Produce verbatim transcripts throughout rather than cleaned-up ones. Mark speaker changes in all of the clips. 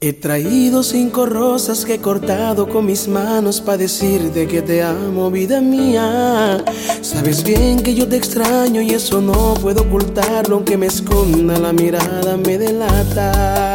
Speaker 1: He traído cinco rosas que he cortado con mis manos pa' decirte que te amo, vida mía. Sabes bien que yo te extraño y eso no puedo ocultarlo, aunque me esconda la mirada me delata.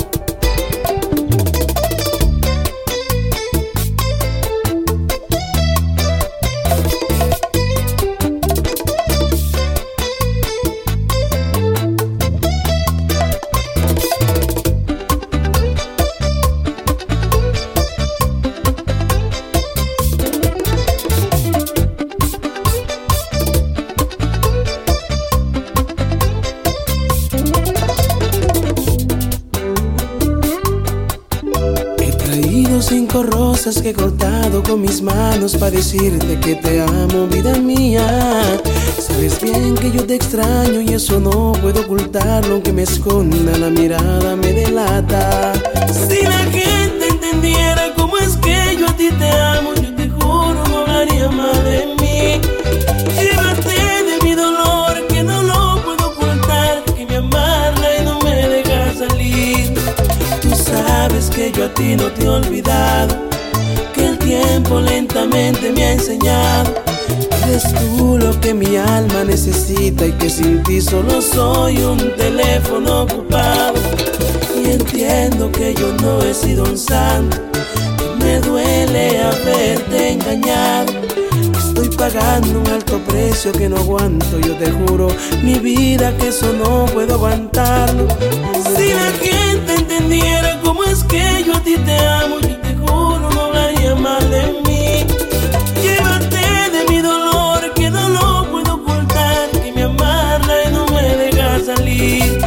Speaker 1: Cinco rosas que he cortado con mis manos pa' decirte que te amo, vida mía. Sabes bien que yo te extraño y eso no puedo ocultarlo, aunque me esconda la mirada me delata. Si la gente entendiera cómo es que yo a ti te amo, yo te juro no hablaría más de mí. Llévate de mi dolor que no lo puedo ocultar, que me amarra y no me deja salir. Tú sabes que yo a ti no te he olvidado, que el tiempo lentamente me ha enseñado. Eres tú lo que mi alma necesita y que sin ti solo soy un teléfono ocupado. Y entiendo que yo no he sido un santo, que me duele haberte engañado. Estoy pagando un alto precio que no aguanto, yo te juro, mi vida, que eso no puedo aguantarlo. Si la gente entendiera cómo es que yo a ti te amo, yo te juro no hablaría mal de mí. Llévate de mi dolor que no lo puedo ocultar, que me amarra y no me deja salir.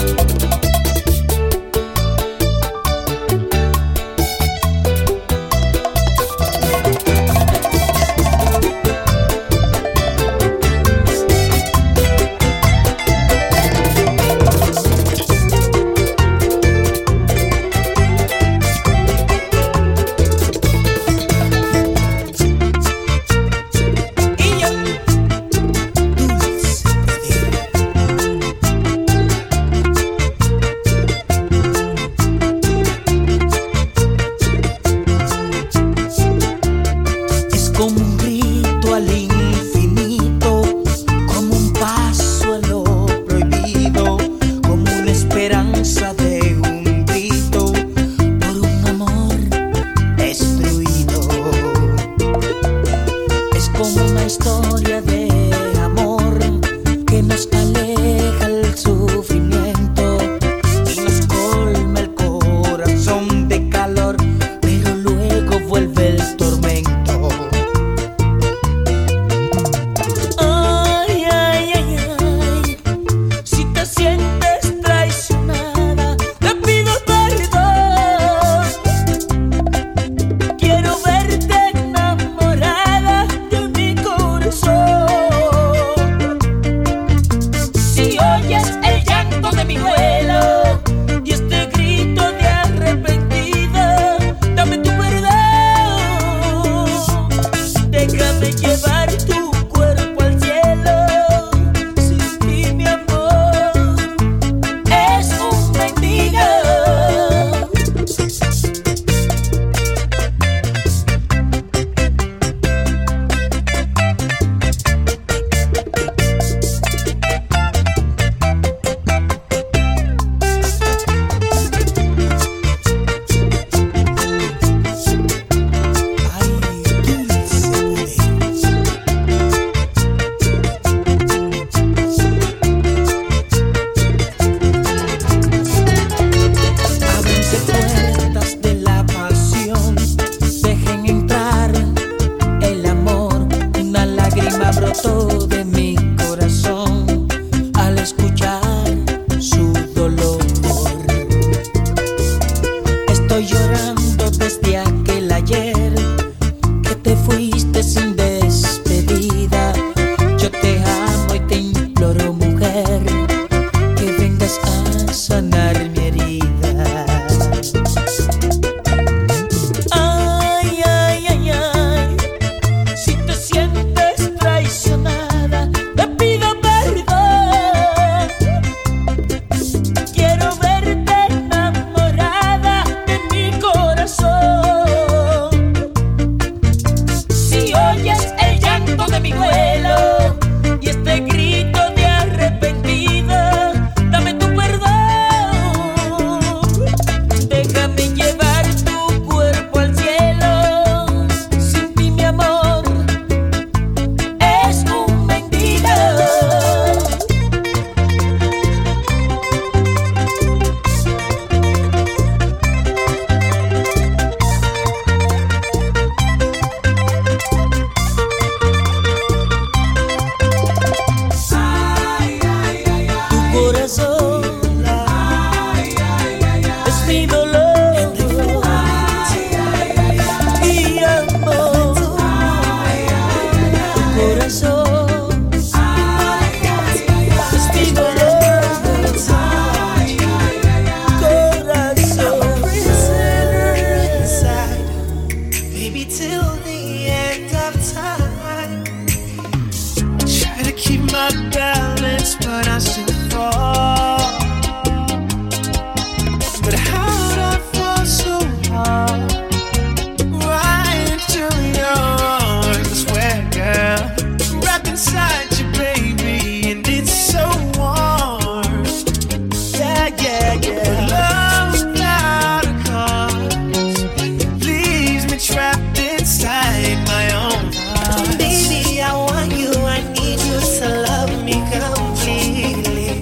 Speaker 1: Yeah. Love without a cause leaves me trapped inside my own heart.
Speaker 2: Baby, I want you, I need you to love me completely.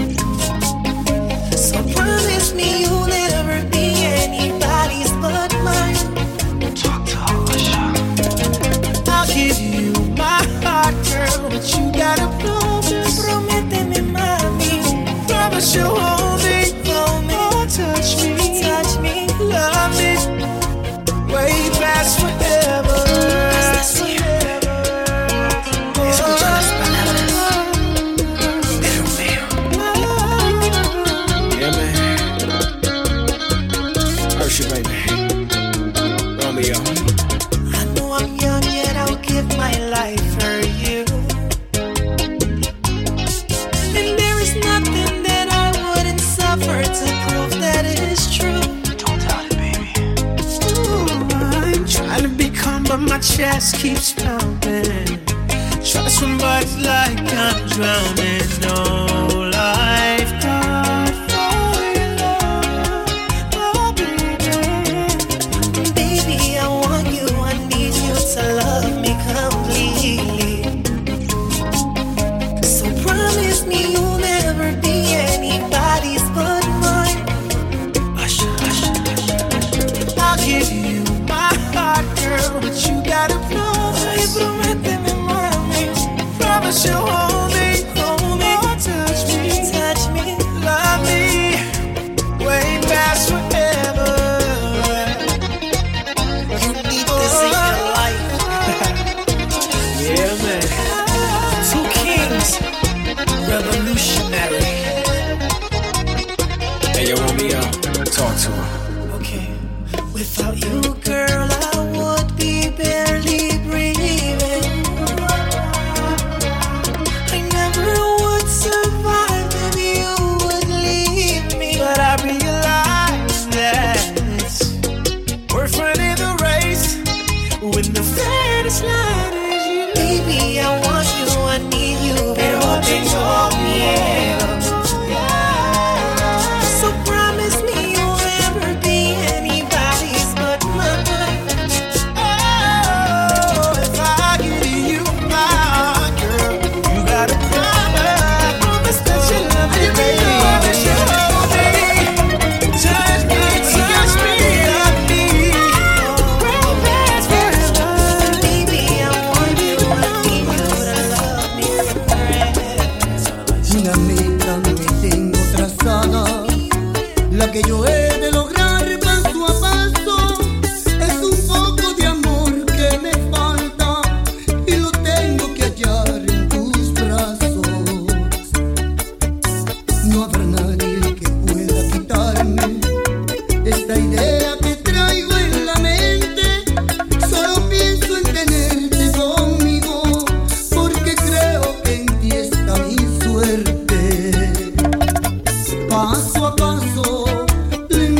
Speaker 2: So promise me you'll never be anybody's but mine.
Speaker 1: Talk to Asha. I'll give you my heart, girl, but you gotta promise.
Speaker 2: Prométeme, mami.
Speaker 1: Promise you'll hold me, hold me, oh, touch me,
Speaker 2: touch me,
Speaker 1: love me, way past forever.
Speaker 2: Escucha las palabras de Romeo.
Speaker 1: Yeah, man. Hush it, baby. Romeo.
Speaker 2: I know I'm young, yet I'll give my life for you. And there is nothing that I wouldn't suffer to prove that it is true.
Speaker 1: Don't doubt it, baby. Ooh, I'm trying to be calm, but my chest keeps pounding. Trust somebody's like I'm drowning. No lifeguard for your love, oh baby.
Speaker 2: Baby, I want you, I need you to love me completely. So promise me you'll never be anybody's but mine.
Speaker 1: Asha, Asha, Asha. I'll give you my heart, girl, but you gotta promise.
Speaker 2: Prométeme, mami.
Speaker 1: Promise you'll hold me, hold me, oh, touch me,
Speaker 2: Touch me,
Speaker 1: love me, way past forever.
Speaker 2: you need this in your life.
Speaker 1: Yeah, man.
Speaker 2: Two kings, revolutionary.
Speaker 1: Hey, yo, Romeo, talk to her.
Speaker 2: Okay, without you, girl, I would be barely breathing. I never would survive if you would leave me.
Speaker 1: But I realize that it's worth running the race when the finish line is you.
Speaker 2: Baby, I want you, I need you, pero tengo miedo. So promise me you'll never be anybody's but mine.
Speaker 1: Oh, if I give you my heart, girl, you gotta promise, promise that you love me, baby. Promise you hold me, touch me, touch me, love me, way past forever.
Speaker 2: Baby, I want you, I need you to love me forever.
Speaker 3: Una meta me tengo trazada, la que yo he de lograr paso a paso. Es un poco de amor que me falta y lo tengo que hallar en tus brazos. No habrá nadie que pueda quitarme esta idea que traigo en la mente. Solo pienso en tenerte conmigo, porque creo que en ti está mi suerte. Paso a paso, lentamente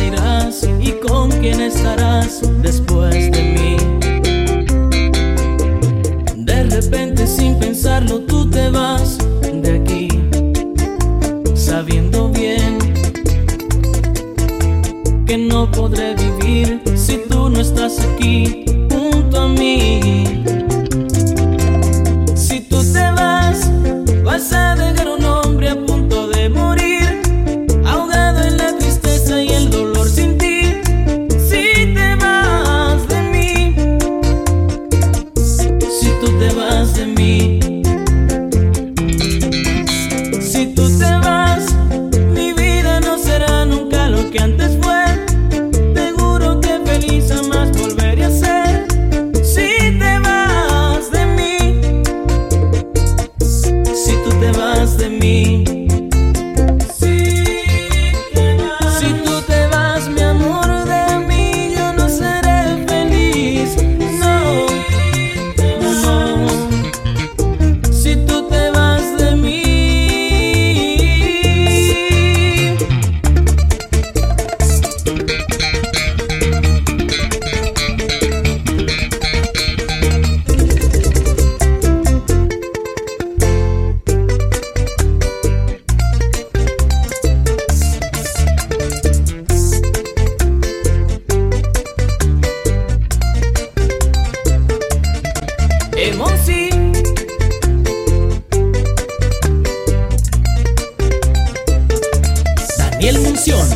Speaker 4: irás y con quién estarás después de mí. De repente sin pensarlo tú te vas de aquí, sabiendo bien que no podré vivir si tú no estás aquí junto a mí. Si tú te vas, vas a dejar un hombre a punto de morir, ahogado en la tristeza y el dolor sin ti. Si te vas de mí, si tú te vas de mí, si tú te vas, mi vida no será nunca lo que antes fue. Te juro que feliz jamás volveré a ser. Si te vas de mí, si tú te vas de mí, si tú te vas, mi amor, de mí yo no seré feliz. No, no. Si tú te vas de mí. Emosi, Daniel Munción.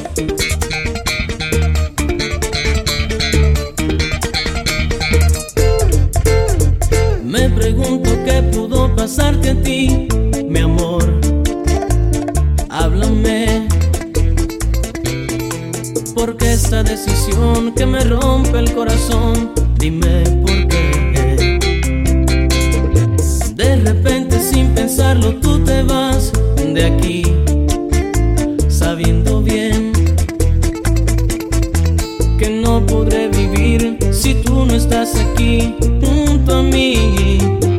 Speaker 4: Me pregunto qué pudo pasarte a ti, mi amor. Háblame, porque esta decisión que me rompe el corazón, dime por qué. De repente sin pensarlo tú te vas de aquí, sabiendo bien que no podré vivir si tú no estás aquí junto a mí.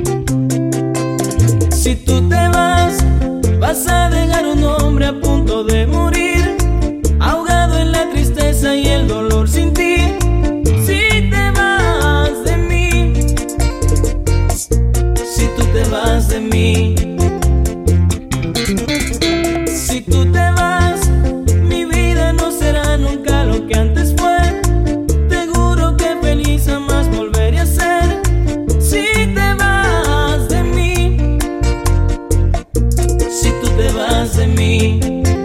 Speaker 4: Si tú te vas, vas a dejar un hombre a punto de morir, ahogado en la tristeza y el dolor sin ti. Si te vas de mí, si tú te vas de mí, si tú te vas, mi vida no será nunca lo que antes fue. Te juro que feliz jamás volveré a ser. Si te vas de mí, si tú te vas de mí,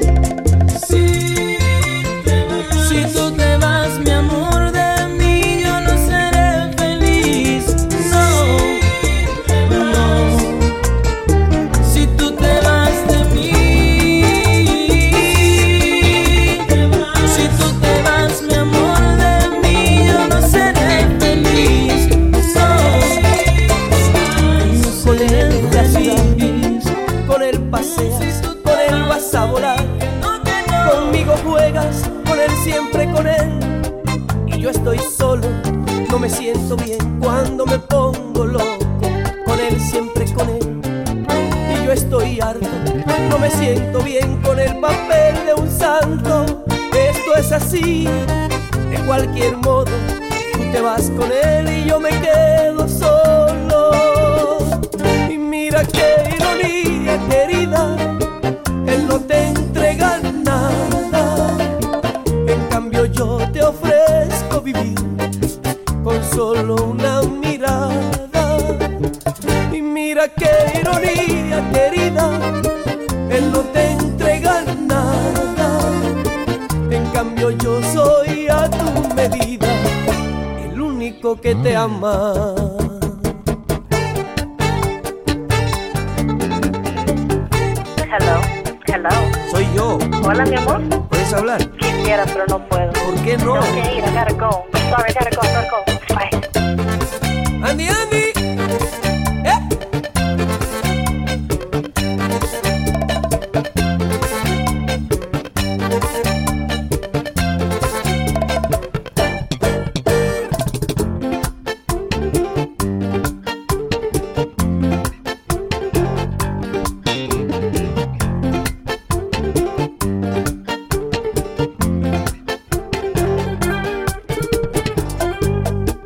Speaker 4: si tú te vas, mi amor, de mí yo no seré feliz. No, no. Si tú te vas de mí, si tú te vas, mi amor, de mí yo no seré feliz. No,
Speaker 5: Con él feliz, con él paseas, con él vas a volar. Conmigo juegas, con él siempre con él. Y yo estoy solo, no me siento bien cuando me pongo loco. Con él siempre con él. Y yo estoy harto, no me siento bien con el papel de un santo. Esto es así, de cualquier modo. Tú te vas con él y yo me quedo solo. Y mira qué ironía, querida, él no te entrega nada. En cambio yo te ofrezco vivir con solo una mirada. Y mira qué ironía, querida, él no te entrega nada. En cambio yo soy a tu medida, el único que te ama.
Speaker 6: Hello, hello.
Speaker 5: Soy yo.
Speaker 6: Hola, mi amor.
Speaker 5: ¿Puedes hablar?
Speaker 6: Quisiera, pero no puedo.
Speaker 5: ¿Por qué no?
Speaker 6: Tengo que ir, I gotta go. Sorry, I gotta go, I gotta go. Bye.
Speaker 5: Andy, Andy. ¿Eh?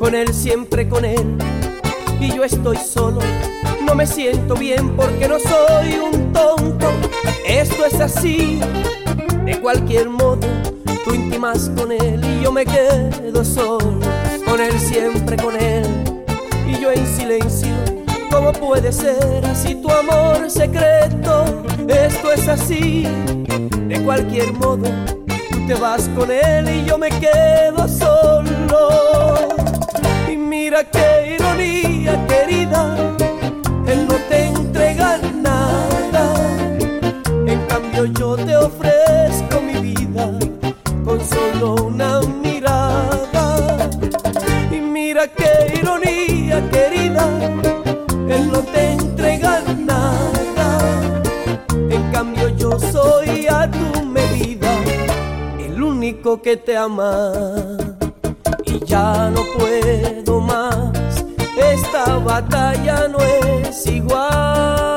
Speaker 5: con él, siempre con él, y yo estoy solo. No me siento bien porque no soy un tonto. Esto es así, de cualquier modo. Tú intimas con él y yo me quedo solo. Con él, siempre con él, y yo en silencio. ¿Cómo puede ser así tu amor secreto? Esto es así, de cualquier modo. Tú te vas con él y yo me quedo solo. Y mira qué ironía, querida, él no te entrega nada. En cambio yo te ofrezco mi vida con solo una mirada. Y mira qué ironía, querida, él no te entrega nada. En cambio yo soy a tu medida, el único que te ama. Y ya no puedo más, esta batalla no es igual.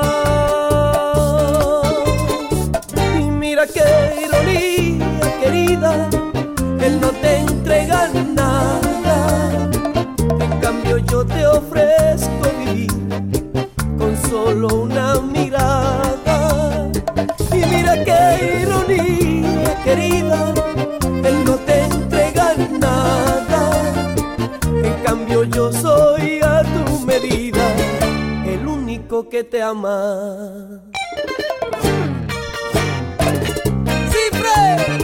Speaker 5: Y mira qué ironía, querida, él no te entrega nada. En cambio yo te ofrezco vivir con solo una mirada. Y mira qué ironía, querida, él no te entrega nada. En cambio yo soy a tu medida, el único que te ama. ¡Cifre!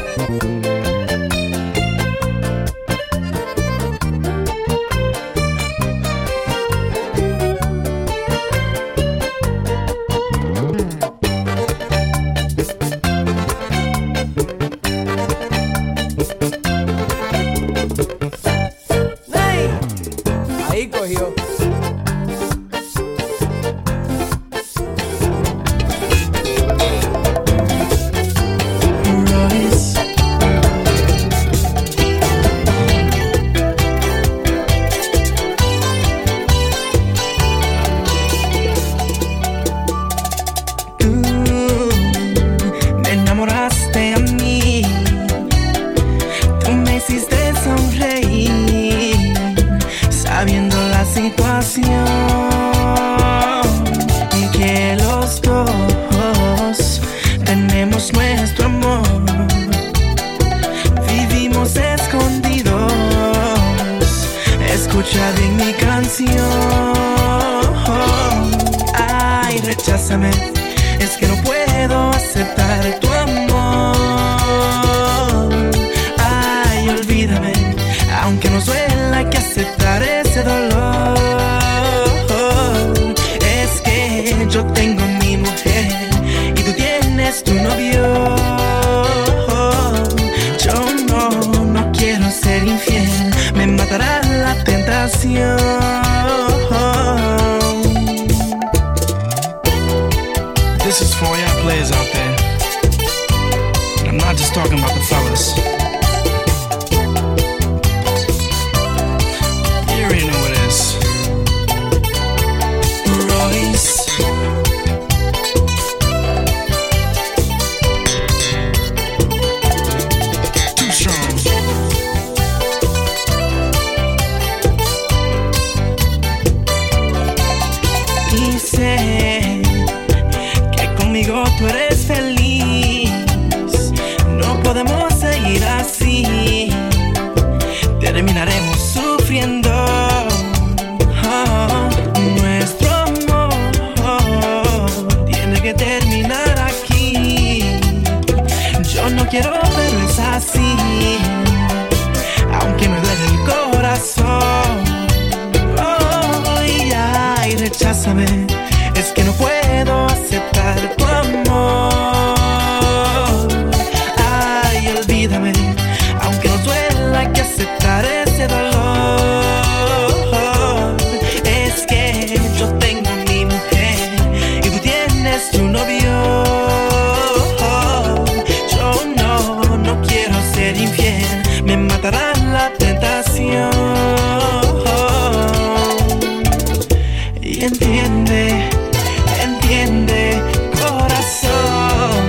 Speaker 5: Ahí cogió.
Speaker 7: Que los dos tenemos nuestro amor, vivimos escondidos. Escucha bien mi canción. Ay, recházame, es que no puedo aceptar tu amor. Ay, olvídame, aunque nos duela, hay que aceptar ese dolor. Yo tengo mi mujer y tú tienes tu novio. Yo no, no quiero ser infiel, me matará la tentación.
Speaker 8: This is for y'all players out there. I'm not just talking about the fellas. You already know what it is. Royce.
Speaker 7: Y sé que conmigo tú eres feliz. No podemos seguir así, terminaremos sufriendo. Oh, nuestro amor tiene que terminar aquí. Yo no quiero, pero es así, aunque me duele el corazón. Y recházame, es que no puedo aceptar tu amor. Ay, olvídame, aunque nos duela, hay que aceptar ese dolor. Es que yo tengo a mi mujer y tú tienes tu novio. Yo no, no quiero ser infiel, me matará la tentación. Entiende, entiende, corazón.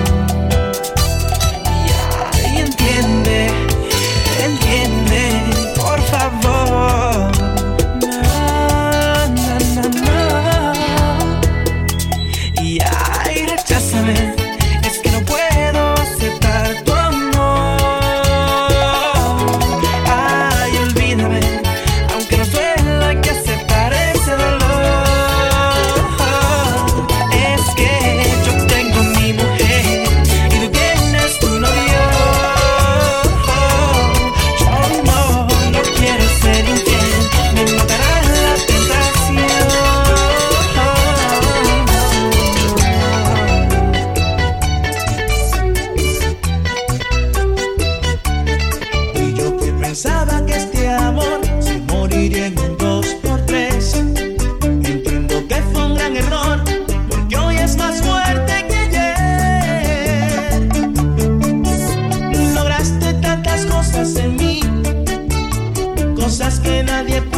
Speaker 7: Yeah, y entiende, entiende, por favor. que nadie